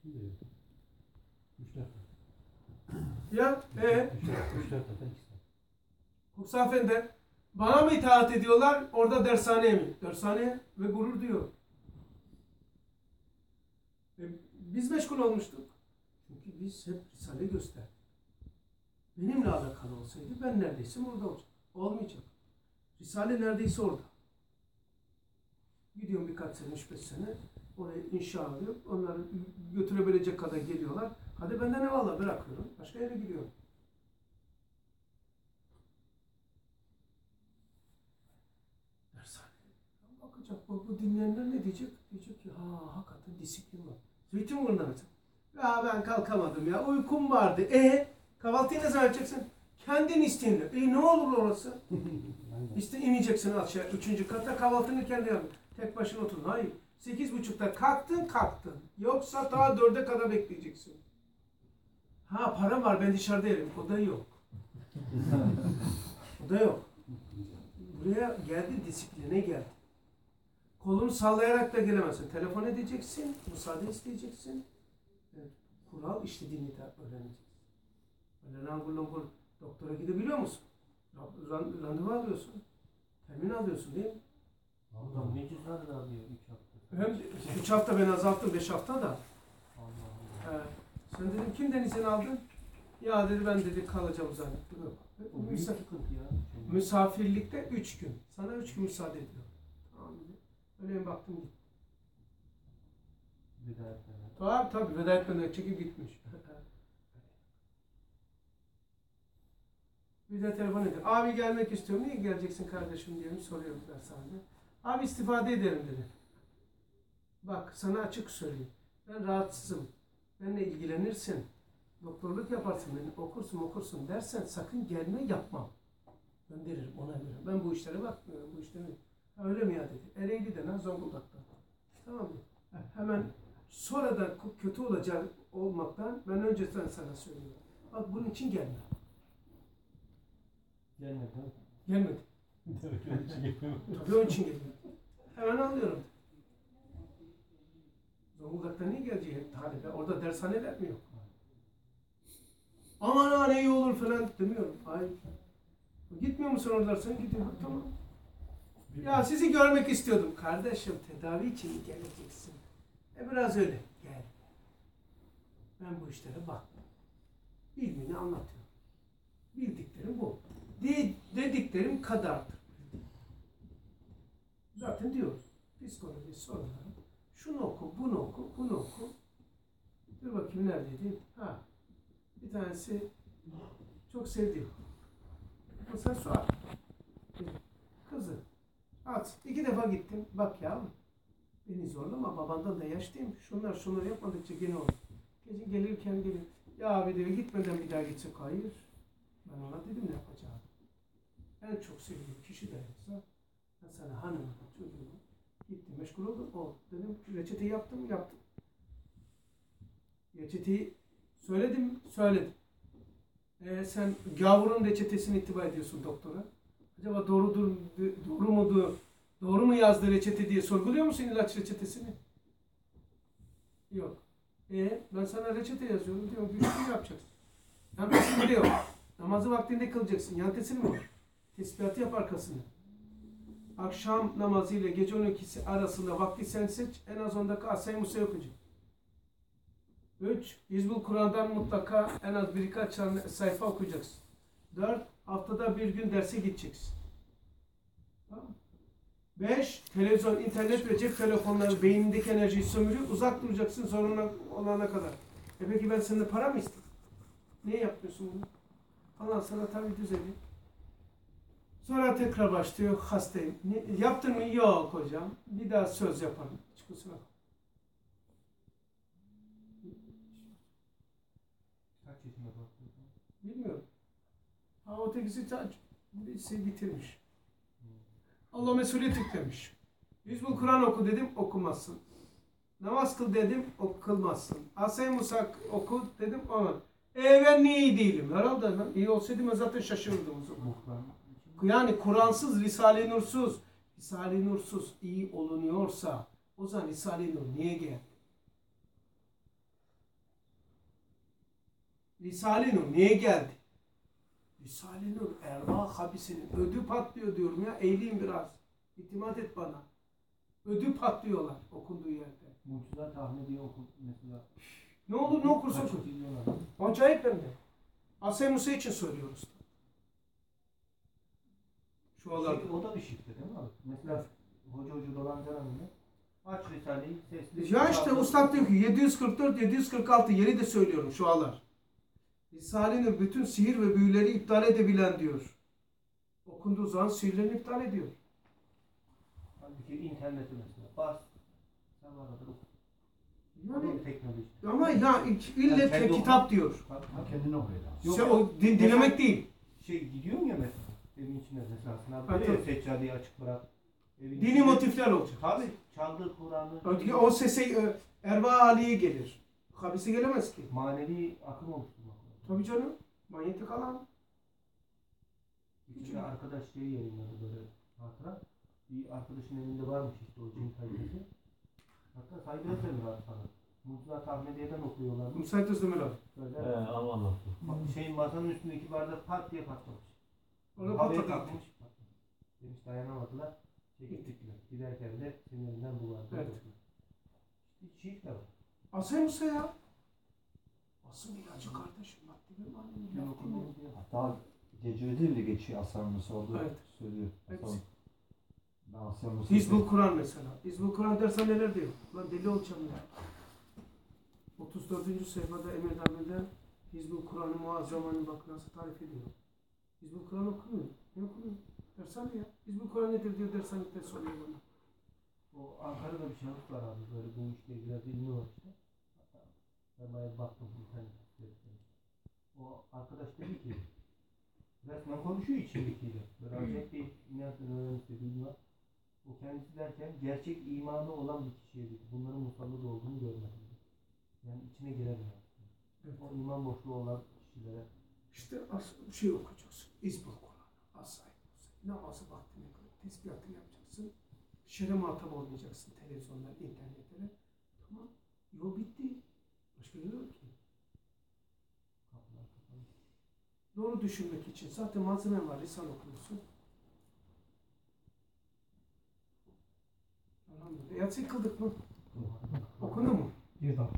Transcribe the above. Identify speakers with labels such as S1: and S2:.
S1: Ya,
S2: 3-4 dakika.
S1: Musa Efendi, bana mı itaat ediyorlar, orada dershaneye mi? Dershaneye ve gurur diyor. Biz meşgul olmuştuk. Çünkü biz hep Risale gösterdik. Benimle alakalı olsaydı ben neredeyse orada olacak. Olmayacak. Risale neredeyse orada. Gidiyorum birkaç sene, 3-5 sene. Oraya inşa alıyor. Onları götürebilecek kadar geliyorlar. Hadi benden ne valla bırakıyorum. Başka yere gidiyorum. Dershane. Bakacak bu dinleyenler ne diyecek? Diyecek ki hakikaten disiplin var. Zeytinburnu'na mesela. Ya ben kalkamadım ya. Uykum vardı. Kahvaltıyı ne zaman yapacaksın? Kendin isteğinle. Ne olur orası? İşte ineceksin aşağı 3. katta kahvaltını kendi yapın. Tek başına oturun. Hayır. 8.30'da kalktın. Yoksa daha 4'e kadar bekleyeceksin. Param var ben dışarıda yerim. O da yok. O da yok. Buraya geldin, disipline geldin. Kolunu sallayarak da gelemezsin. Telefon edeceksin, müsaade isteyeceksin. Kural işlediğini de öğreneceksin. Öyle langur langur doktora gidebiliyor musun? Randevu alıyorsun. Termin alıyorsun değil mi?
S2: Allah'ım ne cüzdanı alıyor 3 hafta.
S1: Hem 3 hafta ben azalttım 5 hafta da.
S2: Allah.
S1: Sen dedim kimden izin aldın? Ya dedi ben dedi kalacağım zannettim.
S2: O büyük sıkıntı ya.
S1: Misafirlikte 3 gün. Sana 3 gün müsaade ediyor. Tamam dedi. Öyle baktım gittim.
S2: Veda etmeden.
S1: Tabii veda etmeden çekip gitmiş. Bir de telefon ediyor. Abi gelmek istiyorum. Niye geleceksin kardeşim diye soruyorum dershanede. Abi istifade ederim dedi. Bak sana açık söyleyeyim. Ben rahatsızım. Benimle ilgilenirsin. Doktorluk yaparsın. Beni okursun dersen sakın gelme yapmam. Gönderirim ona göre. Ben bu işlere bakmıyorum. Bu işlere. Öyle mi ya dedi. Ereğli'den Zonguldak'tan. Tamam mı? Hemen sonradan kötü olmaktan ben önceden sana söylüyorum. Bak bunun için gelme.
S2: Gelmedi.
S1: Gelmedi. Tabii onun için geliyor. Hemen alıyorum. Zonguldak'ta niye geleceği talebe? Orada dershaneler mi yok? Aman ne iyi olur falan demiyorum. Hayır. Gitmiyor musun oradan sen? Gidiyorum. Tamam. Ya sizi görmek istiyordum. Kardeşim tedavi için geleceksin. Biraz öyle. Gel. Ben bu işlere baktım. Bilmini anlatıyorum. Bildiklerim bu. Dediklerim kadardır. Zaten diyoruz. Psikoloji soruları. Şunu oku, bunu oku, bunu oku. Dur bakayım neredeydi? Bir tanesi çok sevdiğim. Mesela Suat. Kızı. At. 2 defa gittim. Bak yavrum. Beni zorlama. Babandan da yaşlıyım. Şunları yapmadıkça gene olur. Gece gelirken gelir. Ya abi diyor gitmeden bir daha gitsek. Hayır. Ben ona dedim ne yapacağım. En çok sevdiğim kişi de yoksa ben sana hanımı, çocuğumu gittim meşgul oldum. Dedim reçeteyi yaptım. Reçeteyi söyledim. Sen gavurun reçetesini ittiba ediyorsun doktora. Acaba doğru mu yazdı reçete diye sorguluyor musun ilaç reçetesini? Yok. Ben sana reçete yazıyorum diyorum. Bir şey yapacaksın. Yantesini de yok. Namazı vaktinde kılacaksın. Yantesini mi var? Tesbihatı yap arkasını. Akşam namazı ile gece 12'si arasında vakti sen seç. En az 10 dakika Asay Musa okuyacak. 3. Hizbul Kur'an'dan mutlaka en az birkaç sayfa okuyacaksın. 4. Haftada bir gün derse gideceksin. 5. Televizyon, internet ve cep telefonları beynindeki enerjiyi sömürüyor. Uzak duracaksın sorun olana kadar. Peki ben senden para mı istedim? Niye yapmıyorsun bunu? Allah sana tabii düzeliyor. Sonra tekrar başlıyor. Hastayım. Yaptın mı? Yok hocam. Bir daha söz yaparım. Hiç kusura bakma.
S2: Kaç yaşında bakıyor?
S1: Bilmiyorum. O tekisi bitirmiş. Allah mesuliyet yüklemiş. Hizbul Kur'an oku dedim, okumazsın. Namaz kıl dedim, kılmazsın. Asay Musa oku dedim, ona. Ben niye iyi değilim? Herhalde ben iyi olsaydım zaten şaşırırdım o zaman. Yani Kur'ansız, Risale-i Nursuz iyi olunuyorsa o zaman Risale-i Nur niye geldi? Risale-i Nur niye geldi? Risale-i Nur erva habisinin ödü patlıyor diyorum ya. Eğileyim biraz. İtimat et bana. Ödü patlıyorlar okunduğu yerde.
S2: Mucizat Ahmediye okul mesela.
S1: Ne olur ne okursa
S2: Kaç
S1: oku.
S2: milyon
S1: Acayip hem de. Asya Musa için söylüyoruz. Şu olayda.
S2: o da bir şifre değil mi abi? Mesela hoca dolandıran mı? Aç Risale'yi sesli.
S1: Ya işte Ustad diyor ki 744, 746 yeri de söylüyorum şu alar. Risale-i bütün sihir ve büyüleri iptal edebilen diyor. Okunduğu zaman sihirlerini iptal ediyor.
S2: Halbuki interneti mesela. Bas. Sen var arada oku.
S1: Yani,
S2: Teknoloji.
S1: ama ya ille
S2: kendi
S1: kitap diyor.
S3: Kendini okuyor.
S1: Sen o dinlemek değil.
S2: Gidiyorsun ya mesela. Evin içine mesela. Sınav
S1: Ha,
S2: böyle ya,
S1: tabii.
S2: seccadeyi açık bırak. Evin
S1: Dini
S2: içinde-
S1: motifler olacak.
S2: Tabii. Çaldığı Kur'an'ı.
S1: O sese erva aliye gelir. Habisi gelemez ki.
S2: Manevi akım oluşturmak.
S1: Tabii canım. Manyetik alan.
S2: İçinde arkadaş şeyi yayınladı böyle hatıra. Bir arkadaşın elinde varmış işte o cin kalitesi. Hatta saygı eserler var sana. Mucizat Ahmediye'den okuyorlar.
S1: Müsait Özdemir abi.
S2: Böyle
S4: Anladım.
S2: şeyin masanın üstündeki bardak pat diye patlamış.
S1: Orada
S2: Havaya
S1: patladı.
S2: kalkmış. Patlamış. Demiş dayanamadılar. Çekip gittiler. Giderken de sinirinden bu vardı.
S1: Evet.
S2: İşte şiir de var.
S1: Asya Musa ya. Asıl ilacı kardeşim. Maddi ve manevi.
S2: Ben
S1: Laf
S2: okudum
S1: dinle.
S2: diyor.
S3: Hatta Cecvedi bile geçiyor Aslan Musa olduğu
S1: Evet.
S3: söylüyor.
S1: Hepsi.
S3: Aslan. Ben Aslan Musa.
S1: Hizbul Kur'an mesela. Hizbul Kur'an dersen neler diyor? Lan deli olacağım ya. 34. sayfada Emir Darbe'de Hizbul Kur'an-ı Muazzama'nı bak nasıl tarif ediyor. Hizbul Kur'an okunuyor. Ne okunuyor? Dershane ya. Hizbul Kur'an nedir diyor dershanede soruyor bana.
S2: O Ankara'da bir şahıs var abi. Böyle bu işle biraz ilmi var işte. Hatta ben bayağı baktım internette. O arkadaş dedi ki resmen konuşuyor içindekiyle. Böyle acayip bir nereden öğrenmişse bilmiyor. O kendisi derken gerçek imanı olan bir kişiye dedi. Bunların musallat olduğunu görmedim. Yani içine giremiyor.
S1: Evet.
S2: O iman boşluğu olan kişilere
S1: İşte şey okuyacağız. Hizbul Kur'an. As-Said. Namazı vaktine göre tesbihatını yapacaksın. Şere muhatap olmayacaksın televizyondan, internetlere. Tamam. Yol bitti. Başka yol yok ki.
S2: kapılar kapalı.
S1: Doğru düşünmek için zaten malzeme var. Risale okuyorsun. Elhamdülillah. Yatsı kıldık mı? Okundu mu?
S3: Bir daha.